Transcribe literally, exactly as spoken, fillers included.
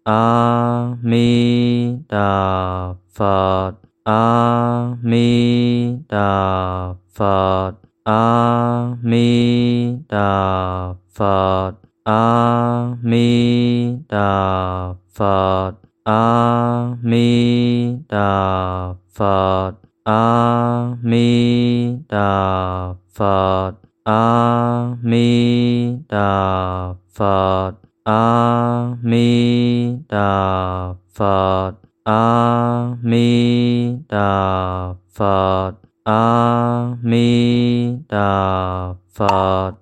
A Mi Đà Phật. A Mi Đà Phật. A Mi Đà Phật. A Mi Đà Phật. A Mi Đà Phật. A Mi Đà Phật. A Mi Đà Phật. A Mi Đà Phật. A Mi Đà Phật. A Mi Đà Phật.